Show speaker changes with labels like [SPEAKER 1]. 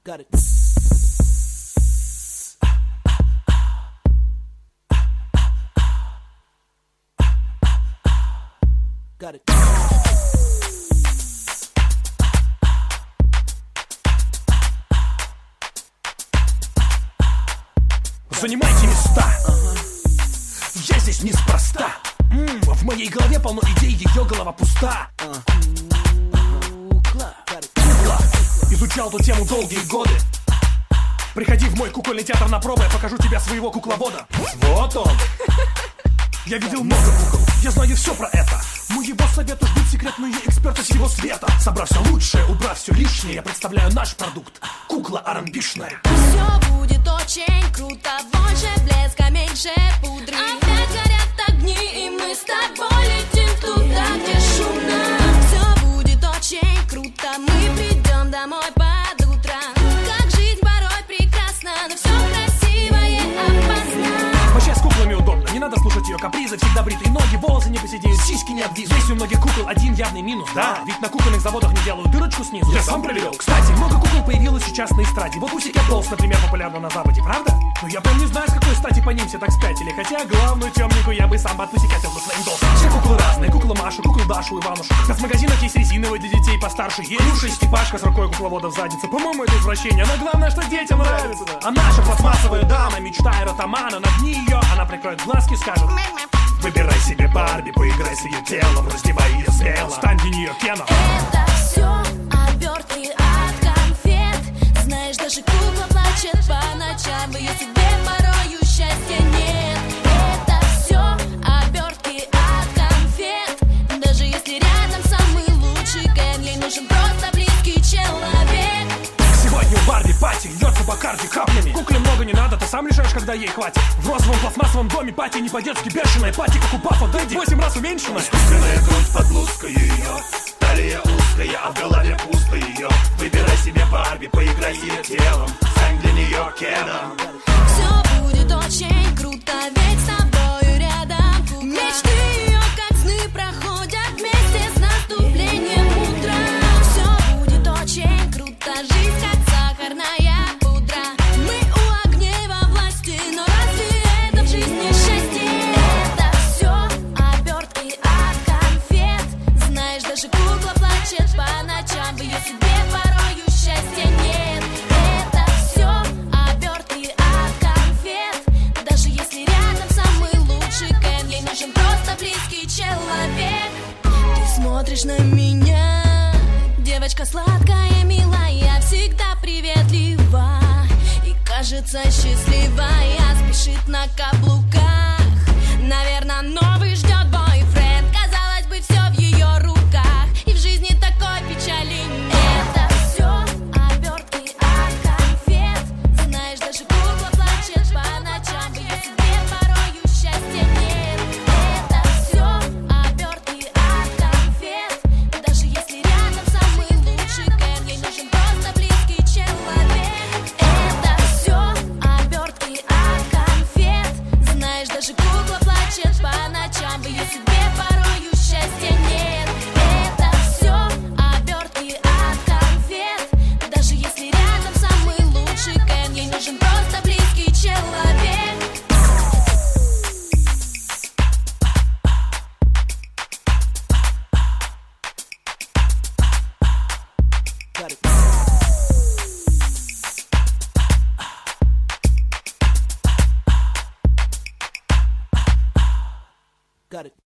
[SPEAKER 1] Got it. Got it.
[SPEAKER 2] Занимайте места. Я здесь неспроста. В моей голове полно идей, ее голова пуста. Кукла. Изучал эту тему долгие годы. Приходи в мой кукольный театр на пробы, я покажу тебе своего кукловода. Вот он. Я видел много кукол, я знаю все про это. Моего совета ждут секретные эксперты всего света. Собрав все лучшее, убрав все лишнее, я представляю наш продукт. Кукла R&B-шная.
[SPEAKER 3] Все будет очень круто, больше блеска, меньше пудры. Опять горят огни, и мы с тобой летим туда, где шумно. Все будет очень круто, мы придем домой под утро. Как жизнь порой прекрасна, но все красивое опасно.
[SPEAKER 2] Вообще с куклами удобно, не надо слушать ее капризы. Всегда бритые ноги, волосы не посидеют, сиськи не обвиснут. Есть у многих кукол один явный минус. Да, ведь на кукольных заводах не делают дырочку снизу. Я сам проверял. Кстати, много кукол появилось сейчас на эстраде. Вот Pussycat Dolls, например, популярна на Западе, правда? Но я прям не знаю, с какой стати по ним все так спятили. Хотя главную темнику я бы сам подпусикатил бы своим Dolls. Все куклы разные, кукла Машу, куклу Дашу, Иванушу. Как в магазинах есть резиновые для детей постарше. Илюша и Степашка с рукой кукловода в заднице. По-моему, это извращение, но главное, что детям нравится. А наша пластмассовая дама, мечта эротомана, нагни ее, она прикроет глазки, скажет: выбирай себе Барби, поиграй с ее телом, раздевай ее смело, стань для нее Кеном.
[SPEAKER 3] Это все обертки от конфет. Знаешь, даже кукла плачет по ночам, в ее судьбе порою счастья нет. Это все обертки от конфет. Даже если рядом самый лучший Кен, ей нужен просто близкий человек.
[SPEAKER 2] Сегодня у Барби пати, льется Бакарди каплями. Кукле много не надо, ты сам решаешь, когда ей хватит. В розовом пластмассовом доме пати не по-детски бешеная. Пати, как у Пафа Дэдди, 8 раз уменьшенная.
[SPEAKER 4] Искусственная грудь под блузкой ее, талия узкая, а в голове пусто ее. Выбирай себе Барби, поиграй с ее телом, стань для нее Кеном.
[SPEAKER 3] Все будет очень круто, ведь с тобою рядом. Мечты ее, как сны, проходят вместе с наступлением утра. Все будет очень круто, жизнь как сахарная пудра. Мы у огней во власти, но разве это в жизни счастье? Это все обертки от конфет. Знаешь, даже кукла плачет по ночам, в ее судьбе порою счастья нет. Это все обертки от конфет. Даже если рядом самый лучший Кен, ей нужен просто близкий человек. Ты смотришь на меня, девочка сладкая, милая, всегда приветлива и кажется счастливая, спешит на каблуках. Наверное, новый ждет бойфренд. Казалось бы, все в ее руках, и в жизни такой печали нет. Это все обертки от конфет. Знаешь, даже кукла плачет по ночам, в ее судьбе порою счастья нет. Это все обертки от конфет. Даже если рядом самый лучший Кен, ей нужен просто близкий человек. Это все обертки от конфет. Знаешь, даже кукла плачет по ночам, в ее судьбе порою счастья нет. Это все обертки от конфет. Даже если рядом самый лучший Кен, ей нужен просто близкий человек.
[SPEAKER 1] Got it. Got it.